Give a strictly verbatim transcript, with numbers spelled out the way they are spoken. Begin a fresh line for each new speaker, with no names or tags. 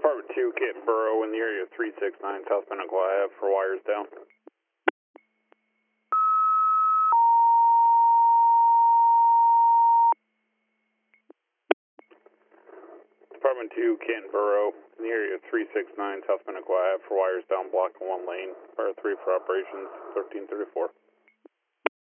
Department two, Canton Borough in the area of three six nine South Pinnacle Ave for wires down. Department two, Canton Borough in the area of three six nine South Pinnacle Ave for wires down, block one lane, fire three for operations, thirteen thirty-four.